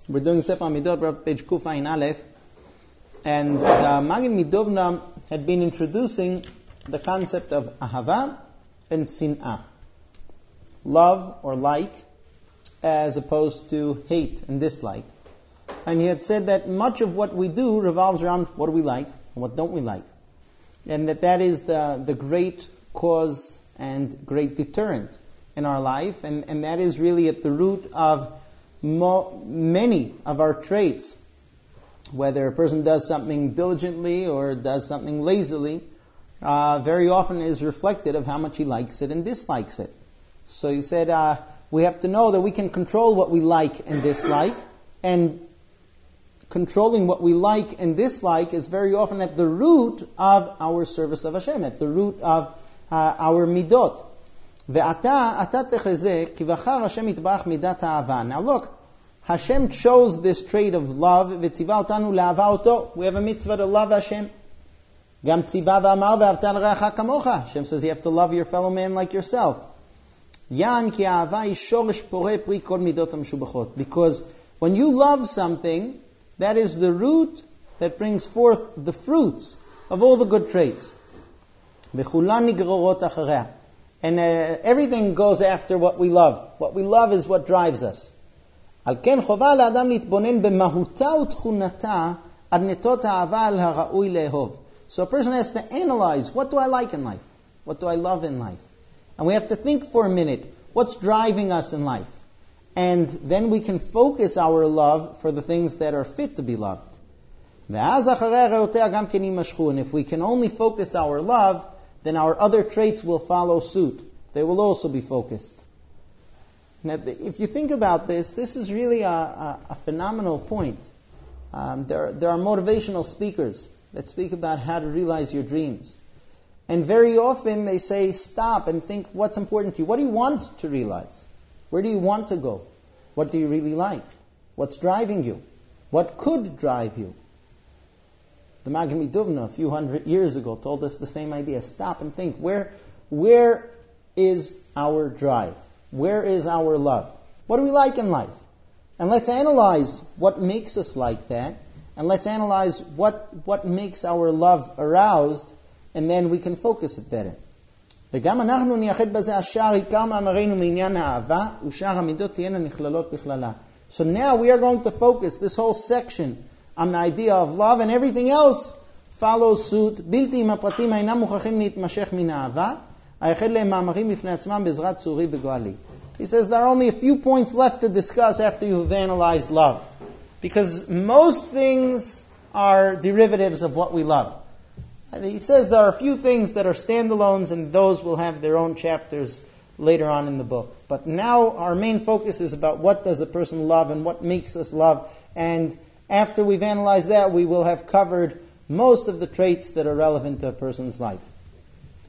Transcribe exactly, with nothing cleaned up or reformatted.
We're doing Sefer Midot, page Kufayin Aleph, and the Magid Midovna had been introducing the concept of Ahava and Sin'ah, love or like, as opposed to hate and dislike. And he had said that much of what we do revolves around what do we like and what don't we like, and that that is the the great cause and great deterrent in our life, and, and that is really at the root of mo- many of our traits. Whether a person does something diligently or does something lazily, uh, very often is reflected of how much he likes it and dislikes it. So he said uh, we have to know that we can control what we like and dislike, and controlling what we like and dislike is very often at the root of our service of Hashem, at the root of uh, our midot. Ve'ata ata techezeh ki v'achar Hashem yitbarach midat ha'ava. Now look, Hashem chose this trait of love. V'tziva otanu le'ava oto. We have a mitzvah to love Hashem. Gam tziva v'amar ve'avta l'reacha kamocha. Hashem says you have to love your fellow man like yourself. Yan ki ha'ava hi shorish poreh pri kol midot ha'meshubachot. Because when you love something, that is the root that brings forth the fruits of all the good traits. V'chulan nigrorot achareh. And uh, everything goes after what we love. What we love is what drives us. Al ken chova la'adam litbonen b'mahuta u'tchunata ad netot ha'ava al ha'ra'ui le'ehov. So a person has to analyze, what do I like in life? What do I love in life? And we have to think for a minute, what's driving us in life? And then we can focus our love for the things that are fit to be loved. And if we can only focus our love, then our other traits will follow suit. They will also be focused. Now, if you think about this, this is really a, a, a phenomenal point. Um, there, there are motivational speakers that speak about how to realize your dreams. And very often they say, stop and think what's important to you. What do you want to realize? Where do you want to go? What do you really like? What's driving you? What could drive you? The Magid Midovna a few hundred years ago told us the same idea. Stop and think. Where, where is our drive? Where is our love? What do we like in life? And let's analyze what makes us like that. And let's analyze what, what makes our love aroused. And then we can focus it better. וגם אנחנו נייחד בזה השאר עיקר מאמרינו מעניין האהבה ושאר המידות תהיינה נכללות בכללה. So now we are going to focus this whole section on the idea of love, and everything else follows suit. בלתי אם הפרטים אינם מוכרחים להתמשך מן האהבה, היחד להם מאמרים בפני עצמם בעזרת צורי וגואלי. He says there are only a few points left to discuss after you've analyzed love. Because most things are derivatives of what we love. He says there are a few things that are standalones, and those will have their own chapters later on in the book. But now our main focus is about what does a person love and what makes us love. And after we've analyzed that, we will have covered most of the traits that are relevant to a person's life.